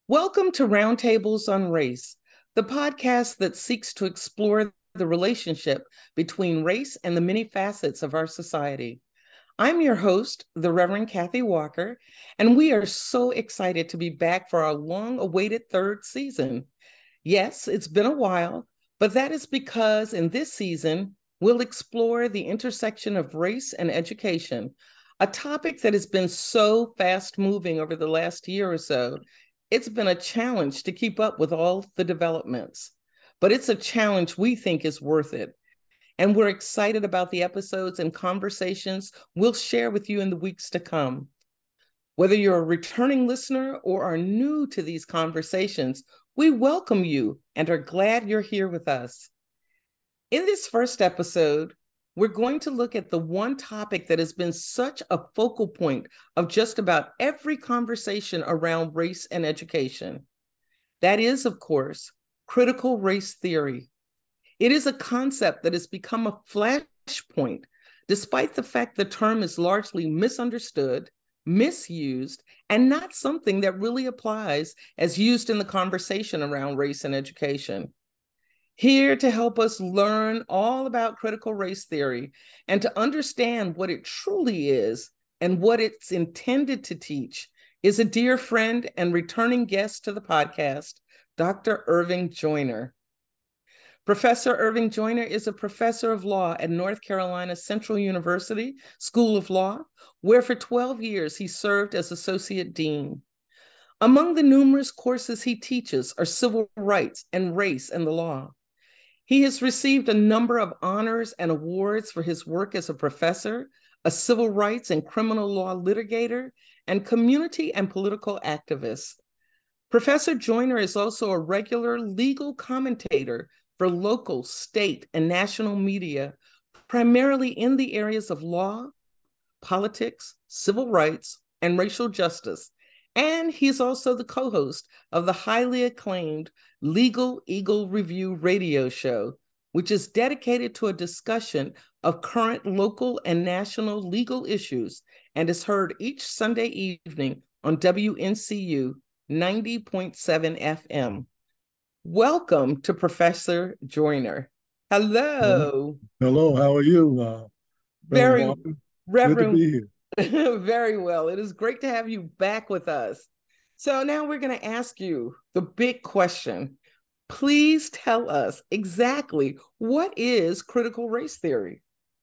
Welcome to Roundtables on Race, the podcast that seeks to explore the relationship between race and the many facets of our society. I'm your host, the Reverend Kathy Walker, and we are so excited to be back for our long-awaited third season. Yes, it's been a while, but that is because in this season, we'll explore the intersection of race and education, a topic that has been so fast-moving over the last year or so. It's been a challenge to keep up with all the developments, but it's a challenge we think is worth it. And we're excited about the episodes and conversations we'll share with you in the weeks to come. Whether you're a returning listener or are new to these conversations, we welcome you and are glad you're here with us. In this first episode, we're going to look at the one topic that has been such a focal point of just about every conversation around race and education. That is, of course, critical race theory. It is a concept that has become a flashpoint, despite the fact the term is largely misunderstood, misused, and not something that really applies as used in the conversation around race and education. Here to help us learn all about critical race theory and to understand what it truly is and what it's intended to teach is a dear friend and returning guest to the podcast, Dr. Irving Joyner. Professor Irving Joyner is a professor of law at North Carolina Central University School of Law, where for 12 years he served as associate dean. Among the numerous courses he teaches are civil rights and race and the law. He has received a number of honors and awards for his work as a professor, a civil rights and criminal law litigator, and community and political activist. Professor Joyner is also a regular legal commentator for local, state, and national media, primarily in the areas of law, politics, civil rights, and racial justice. And he's also the co-host of the highly acclaimed Legal Eagle Review radio show, which is dedicated to a discussion of current local and national legal issues and is heard each Sunday evening on WNCU 90.7 FM. Welcome to Professor Joyner. Hello. Hello, how are you, Reverend Very, Walker? Good to Reverend, be here. very well. It is great to have you back with us. So now we're going to ask you the big question. Please tell us exactly what is critical race theory?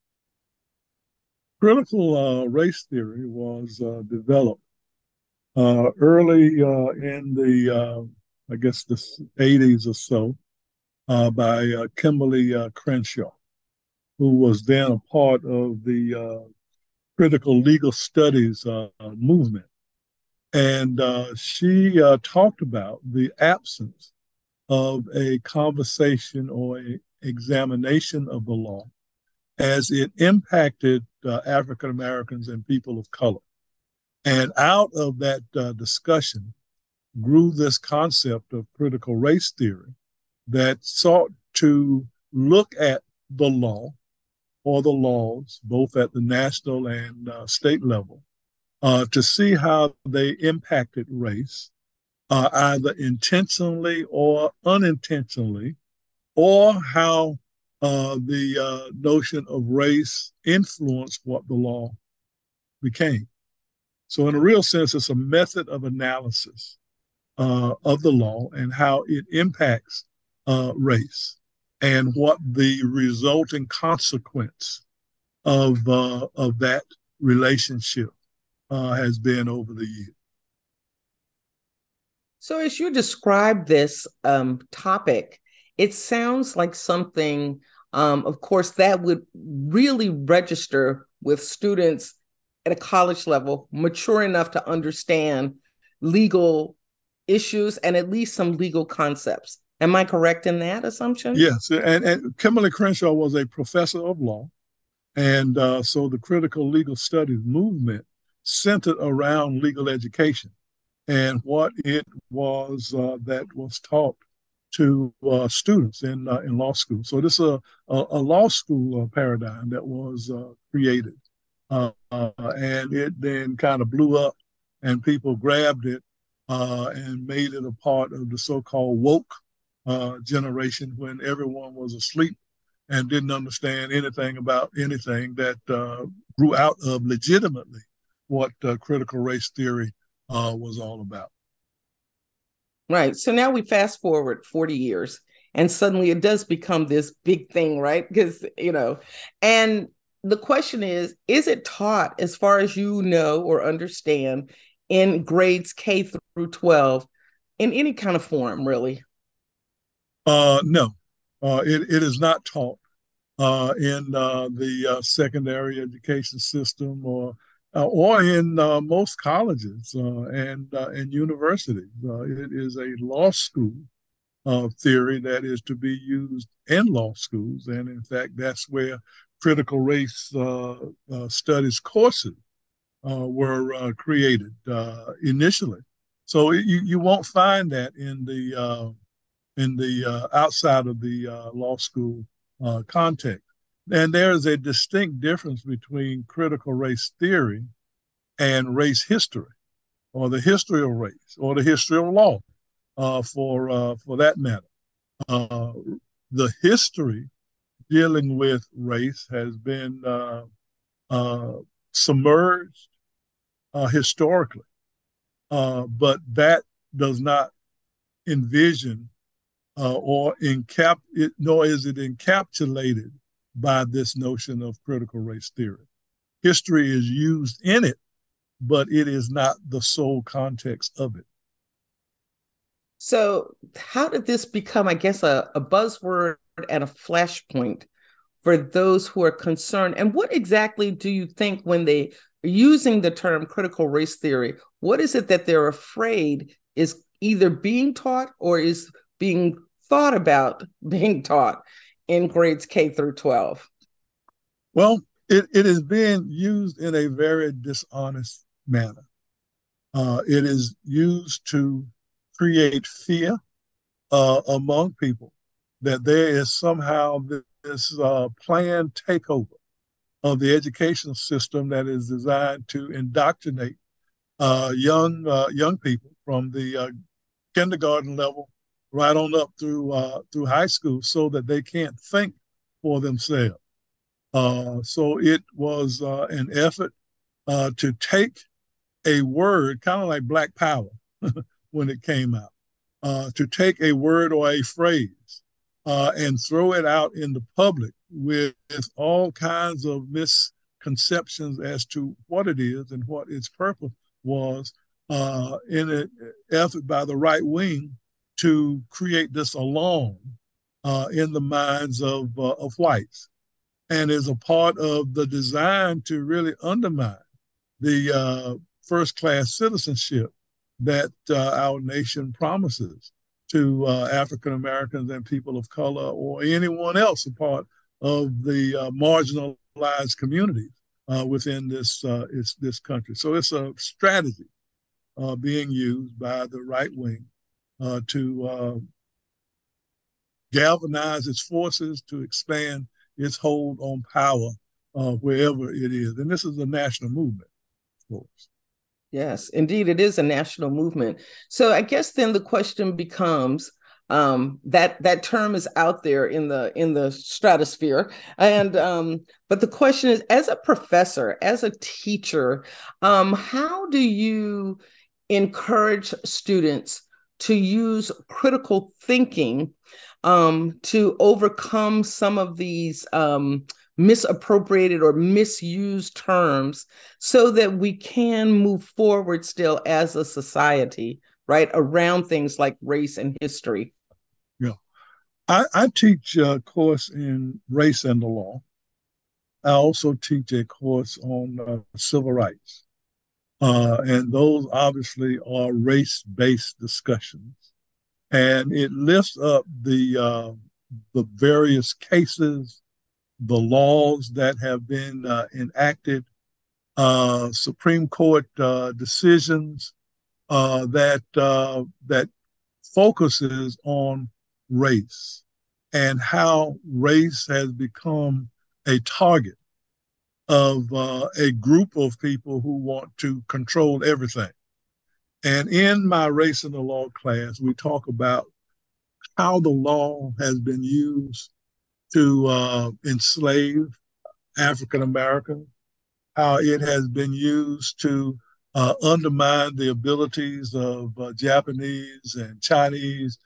Critical race theory was developed early in I guess, the 80s or so by Kimberly Crenshaw, who was then a part of the critical legal studies movement. And she talked about the absence of a conversation or a examination of the law as it impacted African Americans and people of color. And out of that discussion grew this concept of critical race theory that sought to look at the law or the laws, both at the national and state level, to see how they impacted race, either intentionally or unintentionally, or how the notion of race influenced what the law became. So, in a real sense, it's a method of analysis of the law and how it impacts race and what the resulting consequence of that relationship has been over the years. So, as you describe this topic, it sounds like something, of course, that would really register with students at a college level, mature enough to understand legal issues and at least some legal concepts. Am I correct in that assumption? Yes, and Kimberly Crenshaw was a professor of law, and so the critical legal studies movement centered around legal education and what it was that was taught to students in law school. So this is a law school paradigm that was created, and it then kind of blew up, and people grabbed it and made it a part of the so-called woke generation when everyone was asleep and didn't understand anything about anything that grew out of legitimately what critical race theory was all about. Right. So now we fast forward 40 years and suddenly it does become this big thing, right? Because, and the question is it taught as far as you know or understand in grades K through 12 in any kind of form, really? No, it is not taught in the secondary education system or in most colleges and universities. It is a law school theory that is to be used in law schools, and in fact, that's where critical race studies courses were created initially. So you won't find that in the outside of the law school context. And there is a distinct difference between critical race theory and race history, or the history of race, or the history of law, for that matter. Uh, the history dealing with race has been uh, submerged historically, but that does not envision nor is it encapsulated by this notion of critical race theory. History is used in it, but it is not the sole context of it. So, how did this become, I guess, a buzzword and a flashpoint for those who are concerned? And what exactly do you think when they are using the term critical race theory? What is it that they're afraid is either being taught or is being thought about being taught in grades K through 12? Well, it is being used in a very dishonest manner. It is used to create fear among people that there is somehow this planned takeover of the educational system that is designed to indoctrinate young people from the kindergarten level right on up through high school, so that they can't think for themselves. So it was an effort to take a word, kind of like Black Power when it came out, to take a word or a phrase and throw it out in the public with all kinds of misconceptions as to what it is and what its purpose was, in an effort by the right wing to create this alarm in the minds of whites, and is a part of the design to really undermine the first class citizenship that our nation promises to African Americans and people of color, or anyone else a part of the marginalized communities within this country. So it's a strategy being used by the right wing to galvanize its forces, to expand its hold on power wherever it is. And this is a national movement, of course. Yes, indeed, it is a national movement. So I guess then the question becomes, that term is out there in the stratosphere, and but the question is, as a professor, as a teacher, how do you encourage students to use critical thinking to overcome some of these misappropriated or misused terms so that we can move forward still as a society, right, around things like race and history? Yeah. I teach a course in race and the law. I also teach a course on civil rights. And those obviously are race-based discussions. And it lifts up the various cases, the laws that have been enacted, Supreme Court decisions that focuses on race and how race has become a target of a group of people who want to control everything. And in my race and the law class, we talk about how the law has been used to enslave African Americans, how it has been used to undermine the abilities of Japanese and Chinese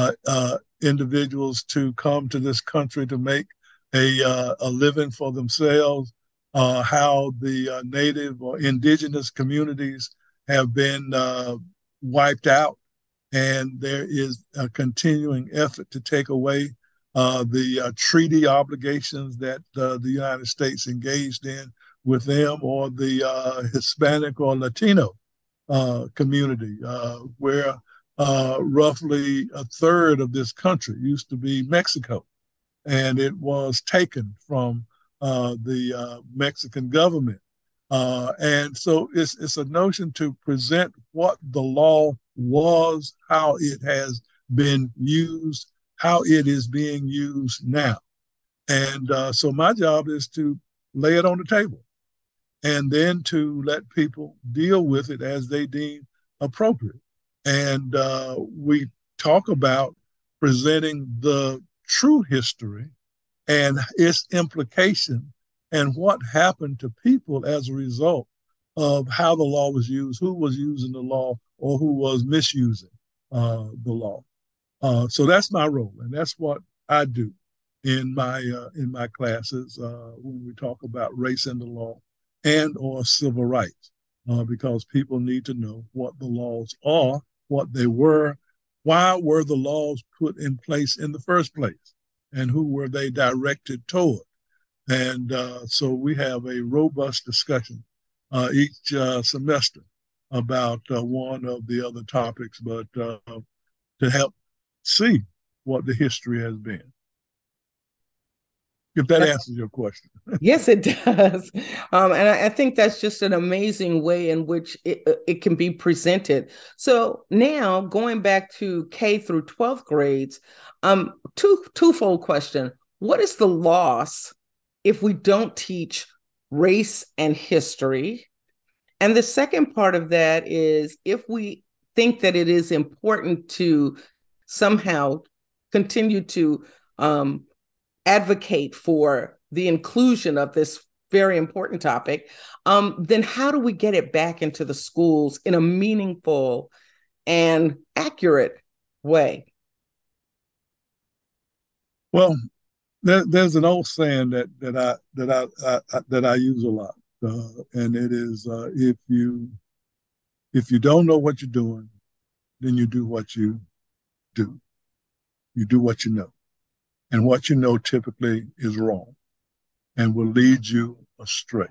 individuals to come to this country to make a living for themselves, how the native or indigenous communities have been wiped out, and there is a continuing effort to take away the treaty obligations that the United States engaged in with them, or the Hispanic or Latino community, where roughly a third of this country used to be Mexico, and it was taken from the Mexican government. And so it's a notion to present what the law was, how it has been used, how it is being used now. And so my job is to lay it on the table and then to let people deal with it as they deem appropriate. And we talk about presenting the true history and its implication and what happened to people as a result of how the law was used, who was using the law, or who was misusing the law. So that's my role, and that's what I do in my classes when we talk about race and the law and or civil rights, because people need to know what the laws are, what they were, why were the laws put in place in the first place, and who were they directed toward. And so we have a robust discussion each semester about one of the other topics, but to help see what the history has been. If that answers your question. Yes, it does. And I think that's just an amazing way in which it can be presented. So now going back to K through 12th grades, twofold question. What is the loss if we don't teach race and history? And the second part of that is if we think that it is important to somehow continue to advocate for the inclusion of this very important topic, then how do we get it back into the schools in a meaningful and accurate way? Well, there's an old saying that I use a lot, and it is if you don't know what you're doing, then you do what you do. You do what you know, and what you know typically is wrong and will lead you astray.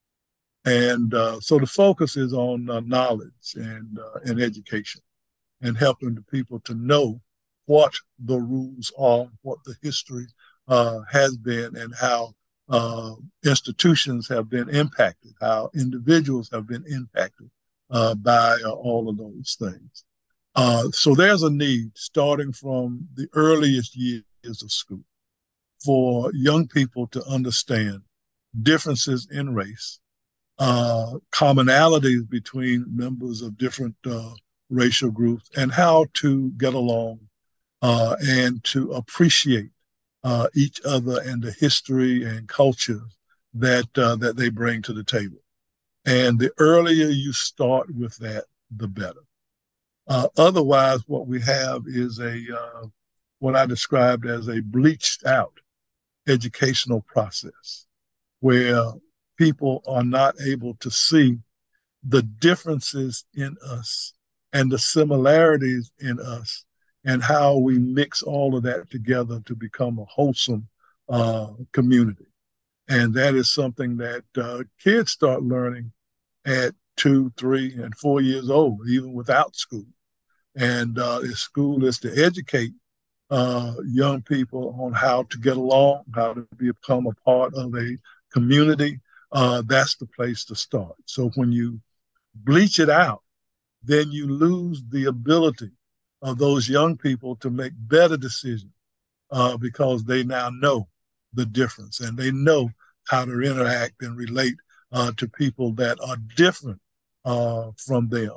And so the focus is on knowledge and education, and helping the people to know what the rules are, what the history has been, and how institutions have been impacted, how individuals have been impacted by all of those things. So there's a need, starting from the earliest years of school, for young people to understand differences in race, commonalities between members of different racial groups, and how to get along and to appreciate each other and the history and culture that they bring to the table. And the earlier you start with that, the better. Otherwise, what we have is what I described as a bleached out educational process, where people are not able to see the differences in us and the similarities in us, and how we mix all of that together to become a wholesome community. And that is something that kids start learning at 2, 3, and 4 years old, even without school. And school is to educate young people on how to get along, how to become a part of a community. That's the place to start. So when you bleach it out, then you lose the ability of those young people to make better decisions because they now know the difference, and they know how to interact and relate to people that are different from them.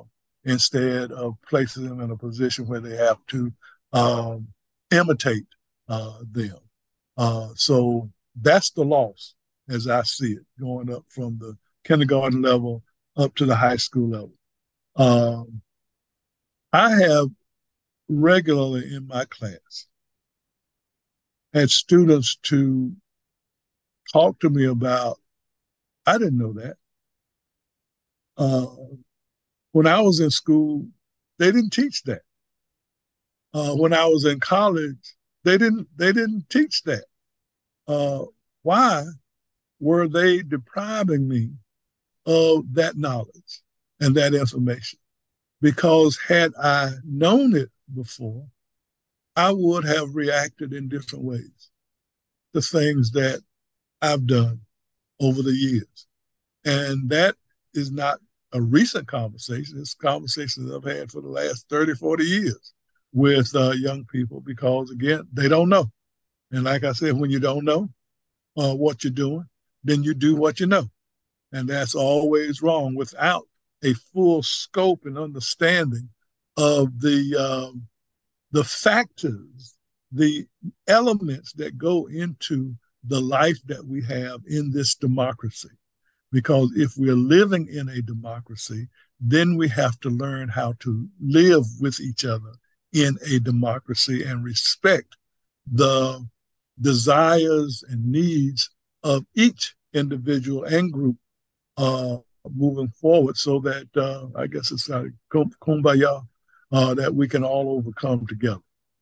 instead of placing them in a position where they have to um, imitate them. So that's the loss as I see it, going up from the kindergarten level up to the high school level. Um, I have regularly in my class had students to talk to me about, I didn't know that. Uh, when I was in school, they didn't teach that. When I was in college, they didn't teach that. Why were they depriving me of that knowledge and that information? Because had I known it before, I would have reacted in different ways to things that I've done over the years. And that is not a recent conversation. It's conversations I've had for the last 30, 40 years with young people because, again, they don't know. And like I said, when you don't know what you're doing, then you do what you know. And that's always wrong without a full scope and understanding of the factors, the elements that go into the life that we have in this democracy. Because if we're living in a democracy, then we have to learn how to live with each other in a democracy and respect the desires and needs of each individual and group uh, moving forward so that I guess it's like kumbaya, that we can all overcome together.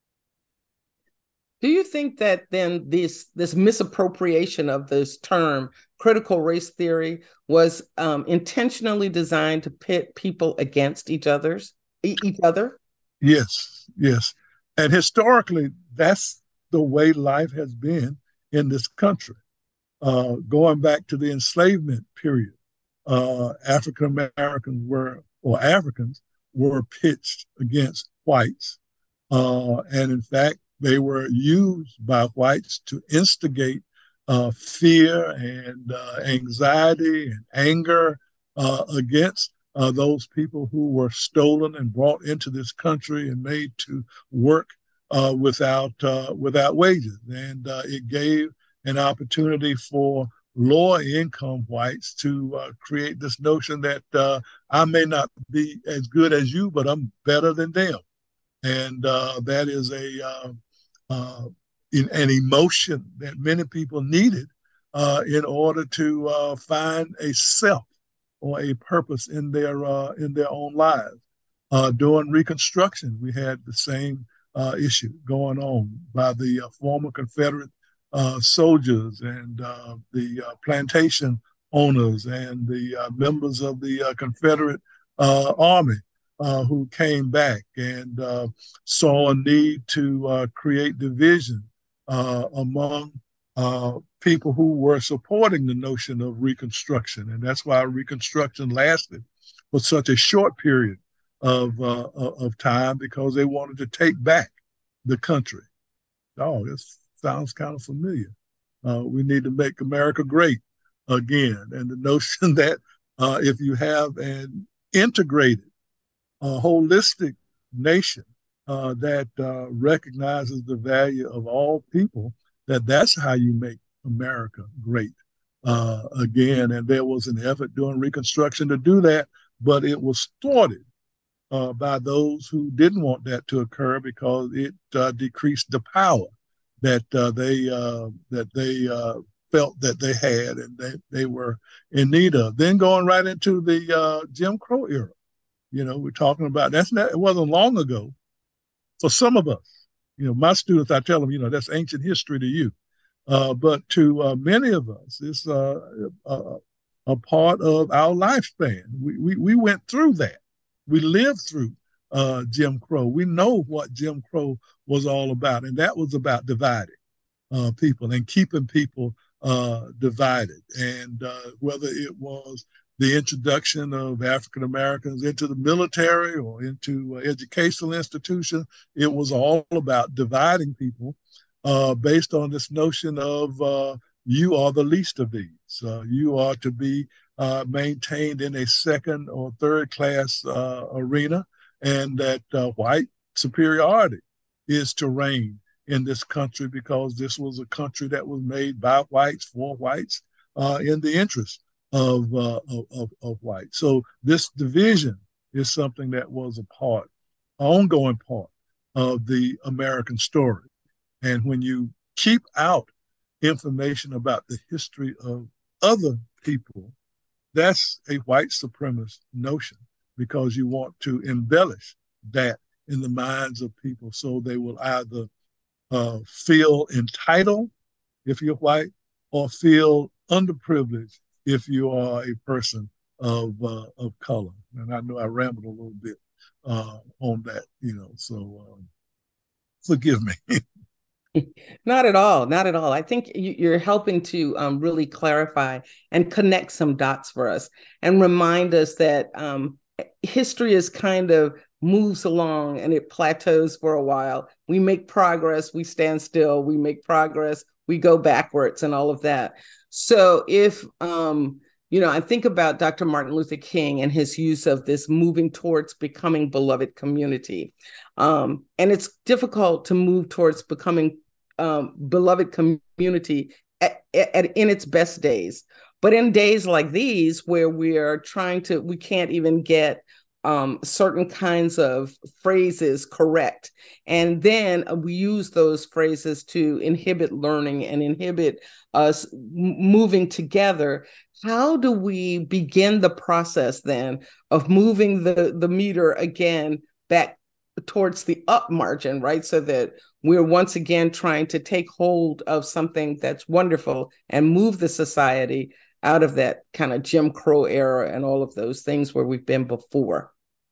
Do you think that then this misappropriation of this term critical race theory was intentionally designed to pit people against each other? Yes, yes. And historically, that's the way life has been in this country. Going back to the enslavement period, African Americans or Africans were pitched against whites. And in fact, they were used by whites to instigate fear and anxiety and anger against those people who were stolen and brought into this country and made to work without wages. And it gave an opportunity for lower income whites to create this notion that I may not be as good as you, but I'm better than them. And that is uh, an emotion that many people needed in order to find a self or a purpose in their own lives. During Reconstruction, we had the same issue going on by the former Confederate soldiers and the plantation owners and the members of the Confederate Army who came back and saw a need to create division among people who were supporting the notion of Reconstruction. And that's why Reconstruction lasted for such a short period of time, because they wanted to take back the country. Oh, this sounds kind of familiar. We need to make America great again. And the notion that if you have an integrated, holistic nation that recognizes the value of all people, that's how you make America great again. And there was an effort during Reconstruction to do that, but it was thwarted by those who didn't want that to occur because it decreased the power that they felt that they had and they were in need of. Then going right into the Jim Crow era, we're talking about it wasn't long ago for some of us. My students, I tell them, that's ancient history to you. But to many of us, it's a part of our lifespan. We went through that. We lived through Jim Crow. We know what Jim Crow was all about, and that was about dividing people and keeping people divided. And whether it was the introduction of African Americans into the military or into educational institutions, it was all about dividing people based on this notion of you are the least of these. You are to be maintained in a second or third class arena, and that white superiority is to reign in this country because this was a country that was made by whites for whites in the interest of whites. So this division is something that was a part, ongoing part of the American story. And when you keep out information about the history of other people, that's a white supremacist notion because you want to embellish that in the minds of people so they will either feel entitled if you're white or feel underprivileged if you are a person of color. And I know I rambled a little bit on that, so forgive me. Not at all. Not at all. I think you're helping to really clarify and connect some dots for us and remind us that history is kind of moves along and it plateaus for a while. We make progress, we stand still, we make progress, we go backwards and all of that. So if I think about Dr. Martin Luther King and his use of this moving towards becoming beloved community. And it's difficult to move towards becoming beloved community in its best days. But in days like these, where we can't even get certain kinds of phrases correct. And then we use those phrases to inhibit learning and inhibit us moving together. How do we begin the process then of moving the meter again back towards the up margin, right? So that we're once again trying to take hold of something that's wonderful and move the society out of that kind of Jim Crow era and all of those things where we've been before.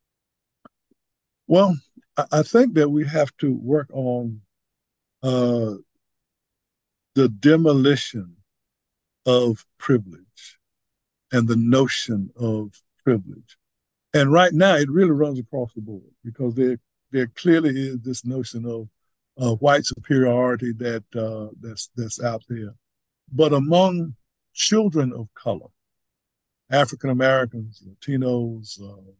Well, I think that we have to work on the demolition of privilege and the notion of privilege. And right now, it really runs across the board because there clearly is this notion of white superiority that's out there. But among children of color, African Americans, Latinos,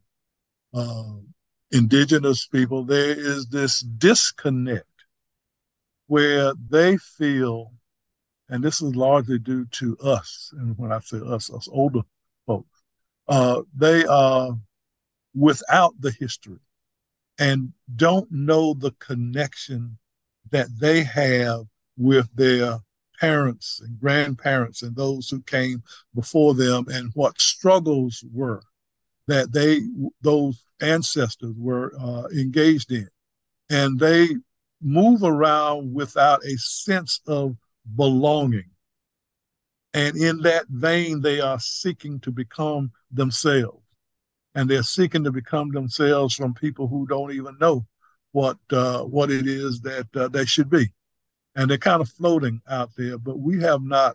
indigenous people, there is this disconnect where they feel, and this is largely due to us, and when I say us older folks, they are without the history and don't know the connection that they have with their parents and grandparents and those who came before them and what struggles were that those ancestors were engaged in. And they move around without a sense of belonging. And in that vein, they are seeking to become themselves. And they're seeking to become themselves from people who don't even know what it is that they should be. And they're kind of floating out there, but we have not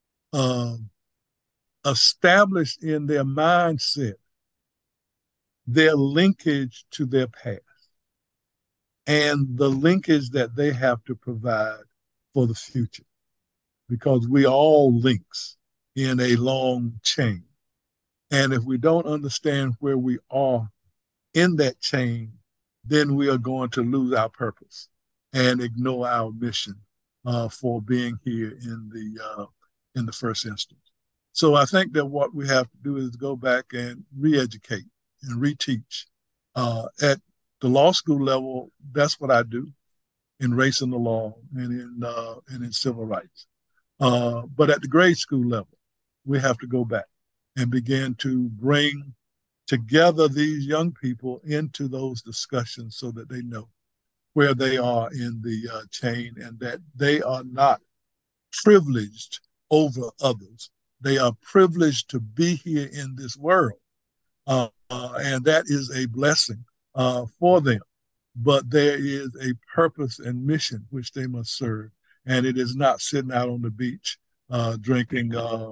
established in their mindset their linkage to their past and the linkage that they have to provide for the future, because we all links in a long chain. And if we don't understand where we are in that chain, then we are going to lose our purpose and ignore our mission for being here in the first instance. So I think that what we have to do is go back and re-educate and reteach. At the law school level, that's what I do in race and the law and in civil rights. But at the grade school level, we have to go back and begin to bring together these young people into those discussions so that they know where they are in the chain and that they are not privileged over others. They are privileged to be here in this world. And that is a blessing for them. But there is a purpose and mission which they must serve. And it is not sitting out on the beach drinking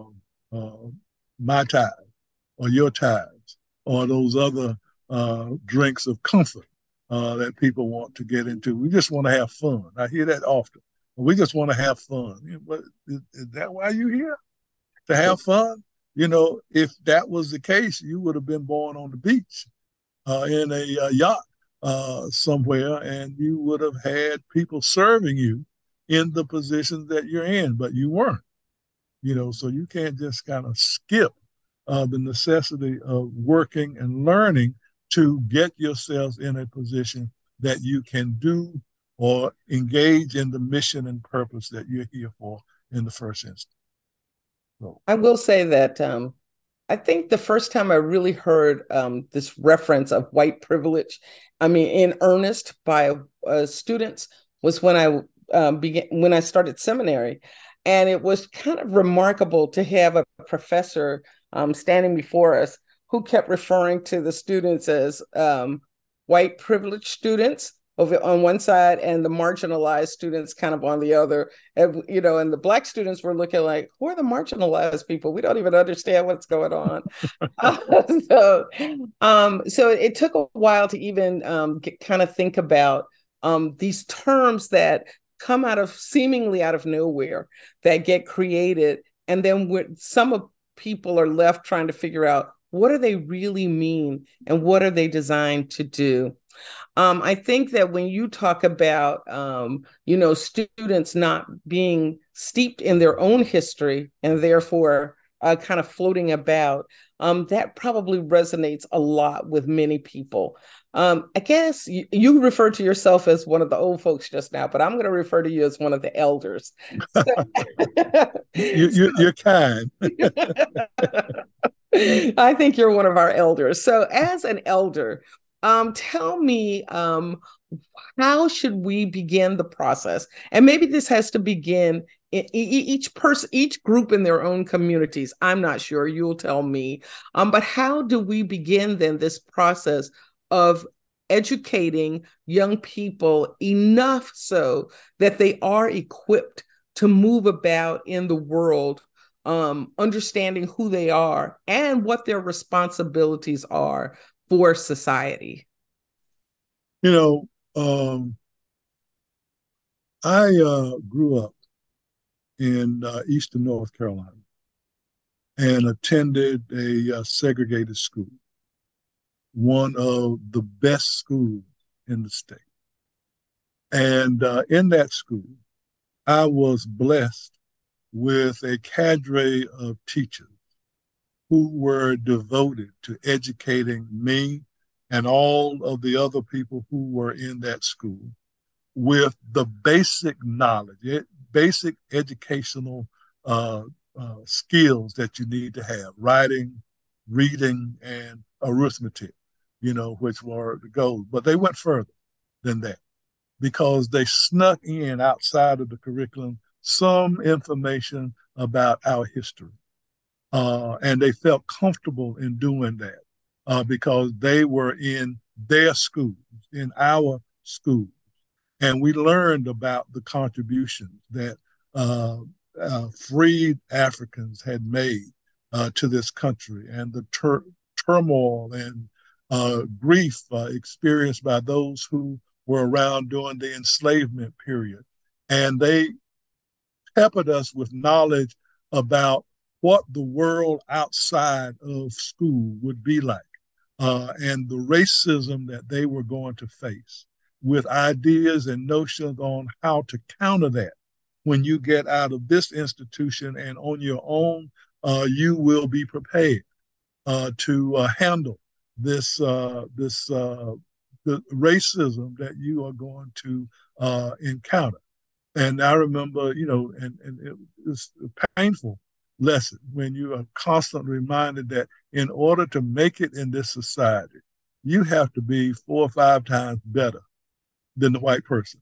Mai Tai or your ties or those other drinks of comfort that people want to get into. We just want to have fun. I hear that often. We just want to have fun. But is that why you're here? To have fun? if that was the case, you would have been born on the beach in a yacht somewhere, and you would have had people serving you in the positions that you're in, but you weren't. So you can't just kind of skip the necessity of working and learning to get yourself in a position that you can do or engage in the mission and purpose that you're here for in the first instance. So, I will say that I think the first time I really heard this reference of white privilege, I mean, in earnest by students, was when I started seminary, and it was kind of remarkable to have a professor standing before us who kept referring to the students as white privileged students over on one side and the marginalized students kind of on the other. And the black students were looking like, who are the marginalized people? We don't even understand what's going on. so so it took a while to even kind of think about these terms that come out of seemingly out of nowhere, that get created, and then some of people are left trying to figure out, what do they really mean and what are they designed to do? I think that when you talk about, students not being steeped in their own history and therefore kind of floating about, that probably resonates a lot with many people. I guess you refer to yourself as one of the old folks just now, but I'm going to refer to you as one of the elders. So, you're kind. I think you're one of our elders. So, as an elder, tell me, how should we begin the process? And maybe this has to begin in each person, each group in their own communities. I'm not sure. You'll tell me. But how do we begin then this process of educating young people enough so that they are equipped to move about in the world, understanding who they are and what their responsibilities are for society? You know, I grew up in eastern North Carolina and attended a segregated school, one of the best schools in the state. And in that school, I was blessed with a cadre of teachers who were devoted to educating me and all of the other people who were in that school with the basic knowledge, basic educational skills that you need to have: writing, reading, and arithmetic, which were the goals. But they went further than that because they snuck in outside of the curriculum some information about our history. And they felt comfortable in doing that because they were in their schools, in our schools. And we learned about the contributions that freed Africans had made to this country and the turmoil and grief experienced by those who were around during the enslavement period. And they peppered us with knowledge about what the world outside of school would be like and the racism that they were going to face, with ideas and notions on how to counter that. When you get out of this institution and on your own, you will be prepared to handle the racism that you are going to encounter. And I remember, and it was a painful lesson when you are constantly reminded that in order to make it in this society, you have to be 4 or 5 times better than the white person,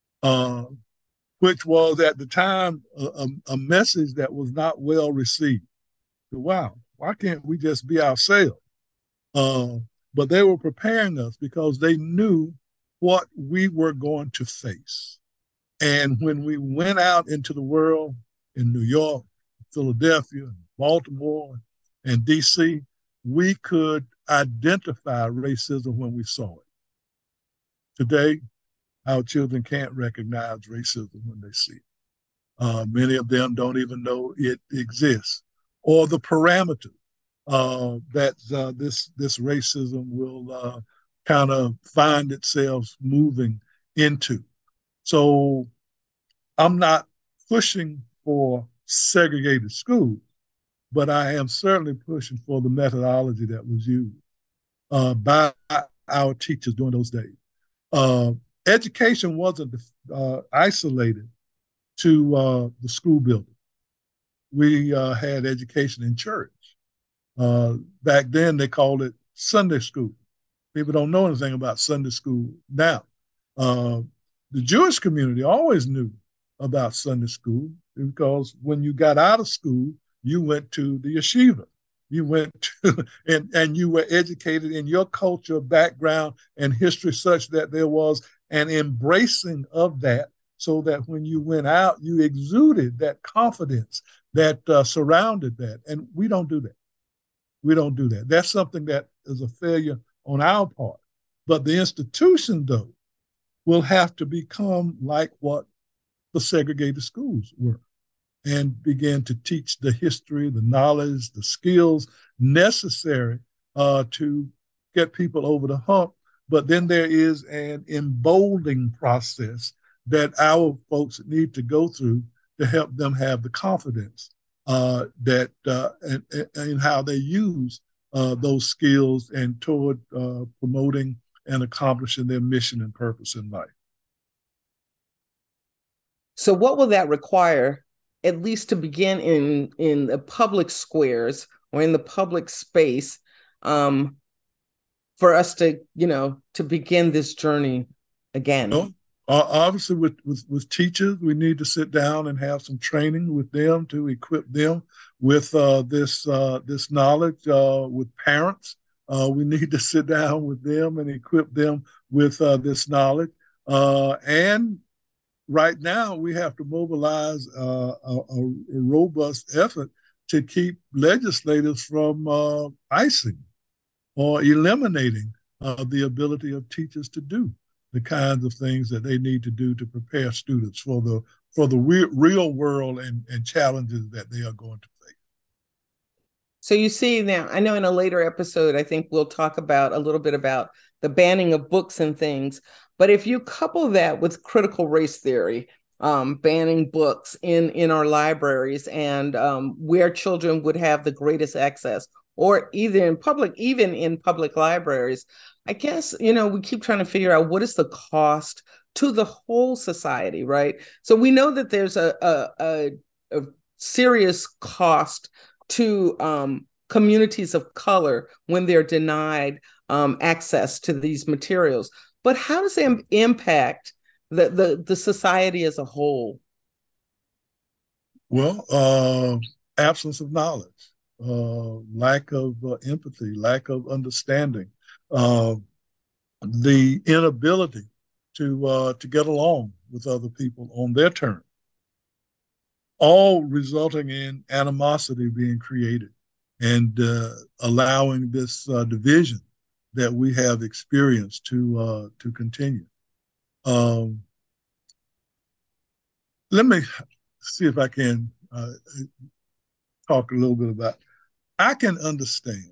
which was at the time a message that was not well received. So, wow, why can't we just be ourselves? But they were preparing us because they knew what we were going to face. And when we went out into the world in New York, Philadelphia, Baltimore, and DC, we could identify racism when we saw it. Today, our children can't recognize racism when they see it. Many of them don't even know it exists. or the parameter that this racism will kind of find itself moving into. So I'm not pushing for segregated schools, but I am certainly pushing for the methodology that was used by our teachers during those days. Uh, Education wasn't isolated to the school building. We had education in church. Back then, they called it Sunday school. People don't know anything about Sunday school now. Uh, the Jewish community always knew about Sunday school because when you got out of school, you went to the yeshiva. You went to, and you were educated in your culture, background, and history such that there was an embracing of that so that when you went out, you exuded that confidence that surrounded that. And we don't do that. We don't do that. That's something that is a failure on our part. But the institution, though, will have to become like what the segregated schools were and begin to teach the history, the knowledge, the skills necessary to get people over the hump. But then there is an emboldening process that our folks need to go through to help them have the confidence that and how they use those skills and toward promoting and accomplishing their mission and purpose in life. So what will that require, at least to begin in the public squares or in the public space, for us to, to begin this journey again? Well, obviously, with teachers, we need to sit down and have some training with them to equip them with this knowledge. With parents, we need to sit down with them and equip them with this knowledge. And right now, we have to mobilize a robust effort to keep legislators from icing or eliminating the ability of teachers to do the kinds of things that they need to do to prepare students for the real world and challenges that they are going to face. So you see now, I know in a later episode, I think we'll talk about a little bit about the banning of books and things. But if you couple that with critical race theory, banning books in our libraries and where children would have the greatest access, or even in public libraries, I guess, we keep trying to figure out what is the cost to the whole society, right? So we know that there's a serious cost to communities of color when they're denied access to these materials. But how does it impact the society as a whole? Well, absence of knowledge, lack of empathy, lack of understanding, the inability to get along with other people on their terms, all resulting in animosity being created and allowing this division that we have experienced to continue. Let me see if I can talk a little bit about. I can understand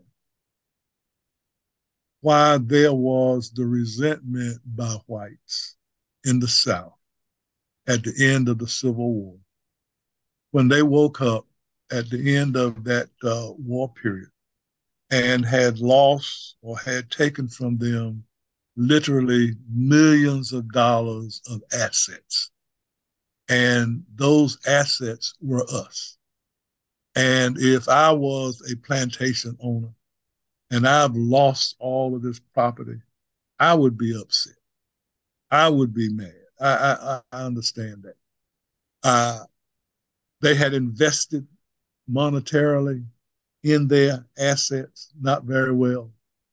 why there was the resentment by whites in the South at the end of the Civil War, when they woke up at the end of that war period and had lost or had taken from them literally millions of dollars of assets. And those assets were us. And if I was a plantation owner and I've lost all of this property, I would be upset. I would be mad. I understand that. They had invested monetarily in their assets, not very well.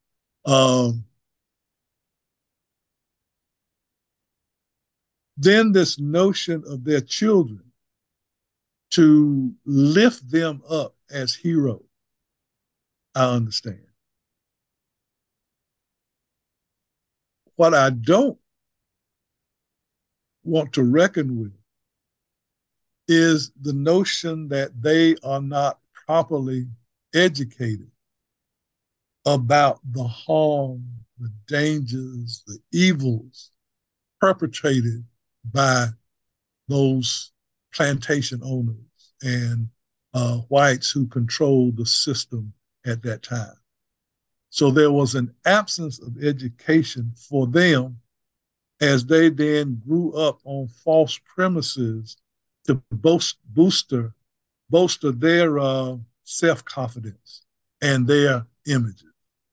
Then this notion of their children to lift them up as heroes, I understand. What I don't want to reckon with is the notion that they are not properly educated about the harm, the dangers, the evils perpetrated by those plantation owners and whites who controlled the system at that time. So there was an absence of education for them as they then grew up on false premises to bolster their self-confidence and their images.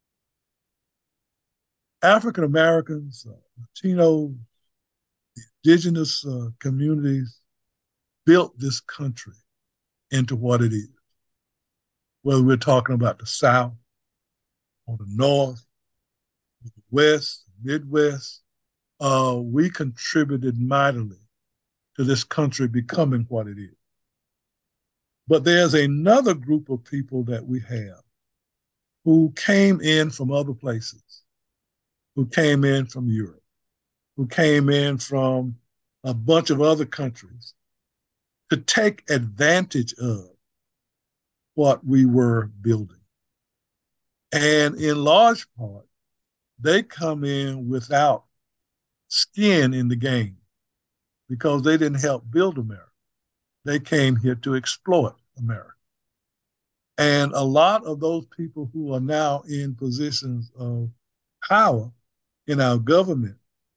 African Americans, Latino, indigenous communities built this country into what it is. Whether we're talking about the South or the North, or the West, Midwest, we contributed mightily to this country becoming what it is. But there's another group of people that we have who came in from other places, who came in from Europe, who came in from a bunch of other countries to take advantage of what we were building. And in large part, they come in without skin in the game because they didn't help build America. They came here to exploit America. And a lot of those people who are now in positions of power in our government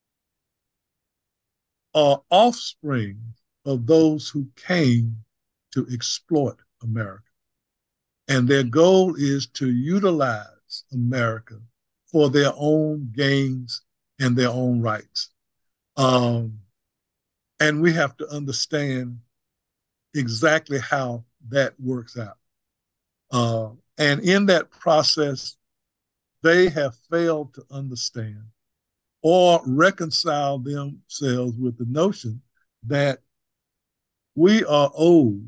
are offspring of those who came to exploit America. And their goal is to utilize America for their own gains and their own rights. And we have to understand exactly how that works out. And in that process, they have failed to understand or reconcile themselves with the notion that we are owed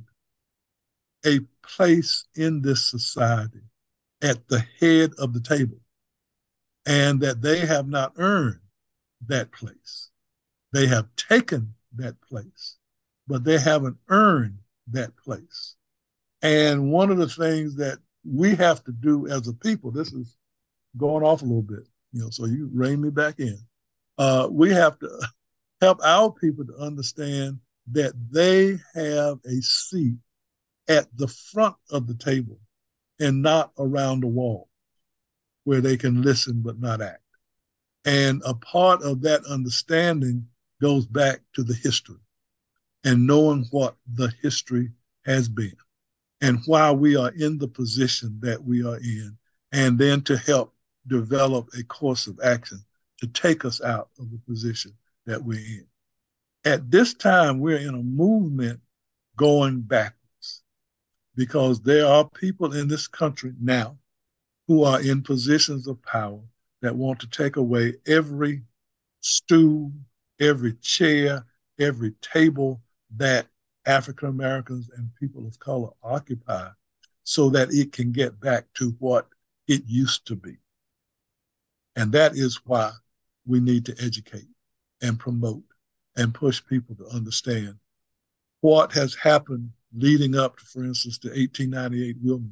a place in this society at the head of the table, and that they have not earned that place. They have taken that place, but they haven't earned that place. And one of the things that we have to do as a people, this is going off a little bit, so you rein me back in. We have to help our people to understand that they have a seat at the front of the table and not around the wall where they can listen but not act. And a part of that understanding goes back to the history and knowing what the history has been and why we are in the position that we are in, and then to help develop a course of action to take us out of the position that we're in. At this time, we're in a movement going backwards because there are people in this country now who are in positions of power that want to take away every stool, every chair, every table that African Americans and people of color occupy so that it can get back to what it used to be. And that is why we need to educate and promote and push people to understand what has happened leading up to, for instance, the 1898 Wilmington,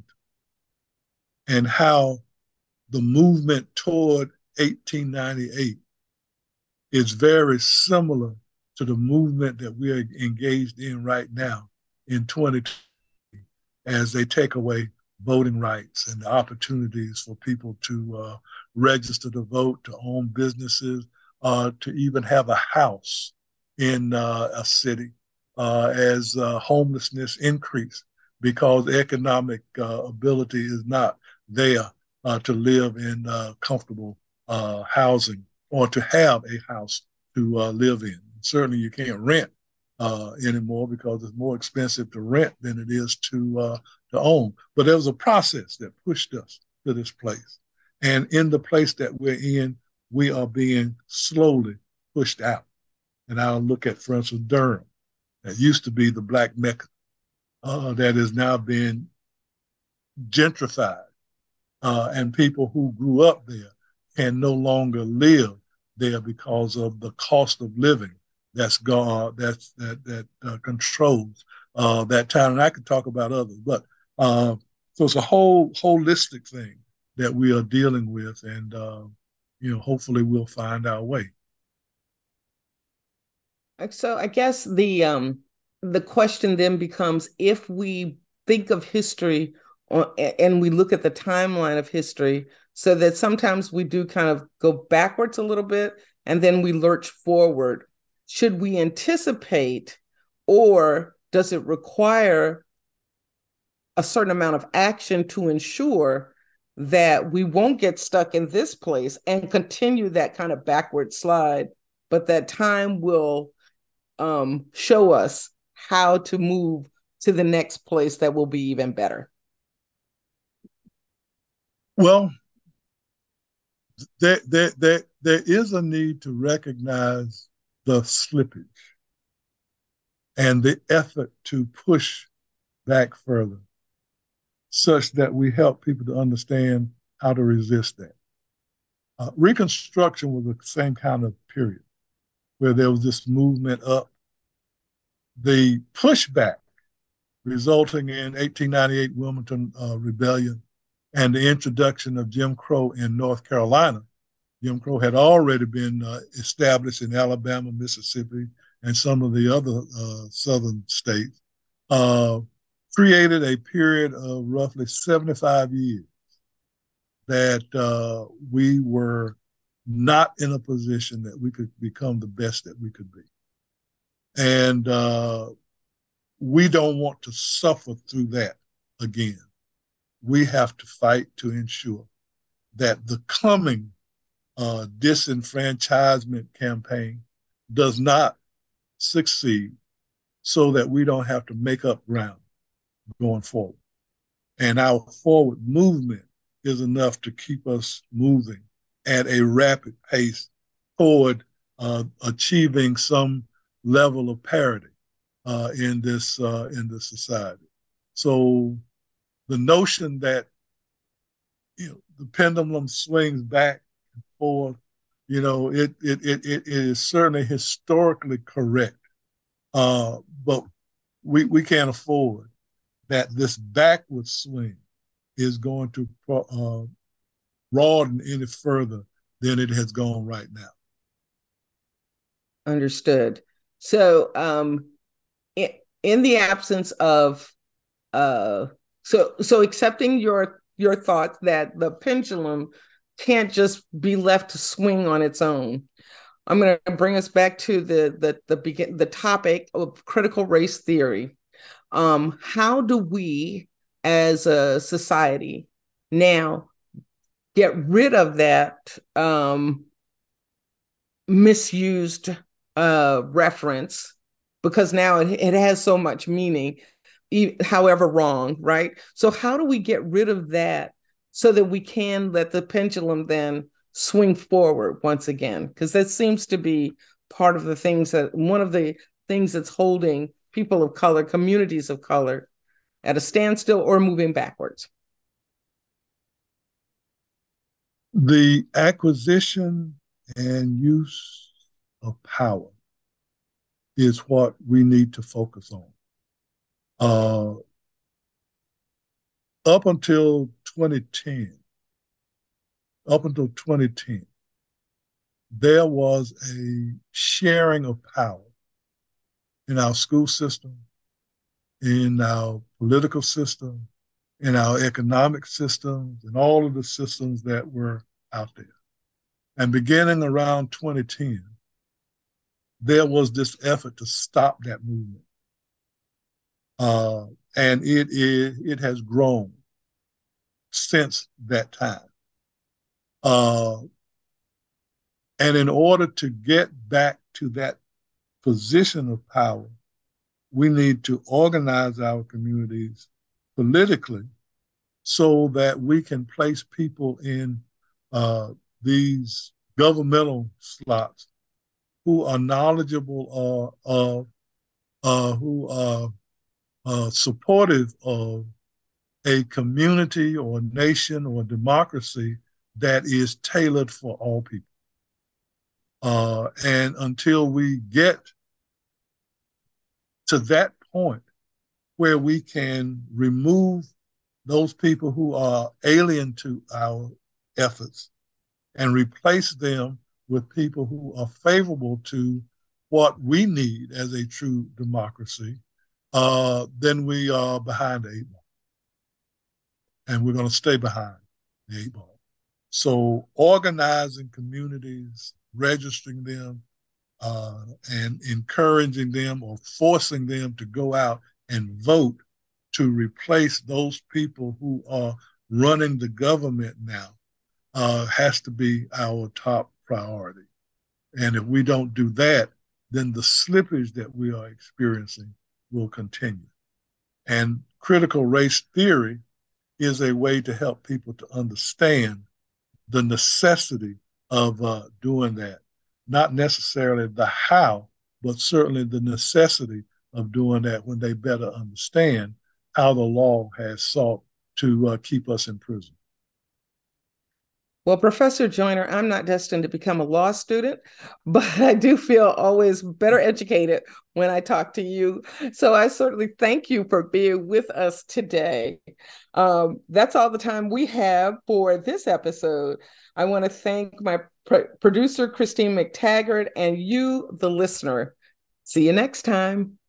and how the movement toward 1898 is very similar to the movement that we are engaged in right now in 2020 as they take away voting rights and the opportunities for people to register to vote, to own businesses, to even have a house in a city as homelessness increase because economic ability is not there to live in comfortable housing or to have a house to live in. Certainly you can't rent anymore because it's more expensive to rent than it is to own. But there was a process that pushed us to this place. And in the place that we're in, we are being slowly pushed out. And I'll look at, for instance, Durham. That used to be the Black Mecca that is now being gentrified. And people who grew up there can no longer live there because of the cost of living that's gone, that controls that town. And I could talk about others, but So it's a whole holistic thing that we are dealing with, and hopefully we'll find our way. So I guess the question then becomes, if we think of history and we look at the timeline of history, so that sometimes we do kind of go backwards a little bit and then we lurch forward. Should we anticipate, or does it require a certain amount of action to ensure that we won't get stuck in this place and continue that kind of backward slide, but that time will show us how to move to the next place that will be even better? Well, there is a need to recognize the slippage and the effort to push back further, such that we help people to understand how to resist that. Reconstruction was the same kind of period where there was this movement up. The pushback resulting in 1898 Wilmington Rebellion and the introduction of Jim Crow in North Carolina. Jim Crow had already been established in Alabama, Mississippi, and some of the other southern states, created a period of roughly 75 years that we were not in a position that we could become the best that we could be. And we don't want to suffer through that again. We have to fight to ensure that the coming disenfranchisement campaign does not succeed, so that we don't have to make up ground going forward. And our forward movement is enough to keep us moving at a rapid pace toward achieving some level of parity in this society. So the notion that the pendulum swings back and forth, it is certainly historically correct, but we can't afford that this backward swing is going to broaden any further than it has gone right now. Understood. So, in the absence of, so accepting your thought that the pendulum can't just be left to swing on its own, I'm going to bring us back to the topic of critical race theory. How do we, as a society, now get rid of that misused reference, because now it has so much meaning, however wrong, right? So how do we get rid of that so that we can let the pendulum then swing forward once again? Because that seems to be part of the things one of the things that's holding people of color, communities of color, at a standstill or moving backwards. The acquisition and use of power is what we need to focus on. Up until 2010, there was a sharing of power in our school system, in our political system, in our economic systems, and all of the systems that were out there. And beginning around 2010, there was this effort to stop that movement. And it has grown since that time. And in order to get back to that position of power, we need to organize our communities politically so that we can place people in these governmental slots who are knowledgeable who are supportive of a community or nation or democracy that is tailored for all people. And until we get to that point where we can remove those people who are alien to our efforts and replace them with people who are favorable to what we need as a true democracy, then we are behind the eight ball. And we're going to stay behind the eight ball. So organizing communities, registering them, and encouraging them or forcing them to go out and vote to replace those people who are running the government now has to be our top priority. And if we don't do that, then the slippage that we are experiencing will continue. And critical race theory is a way to help people to understand the necessity of doing that. Not necessarily the how, but certainly the necessity of doing that when they better understand how the law has sought to keep us in prison. Well, Professor Joyner, I'm not destined to become a law student, but I do feel always better educated when I talk to you. So I certainly thank you for being with us today. That's all the time we have for this episode. I want to thank my producer, Christine McTaggart, and you, the listener. See you next time.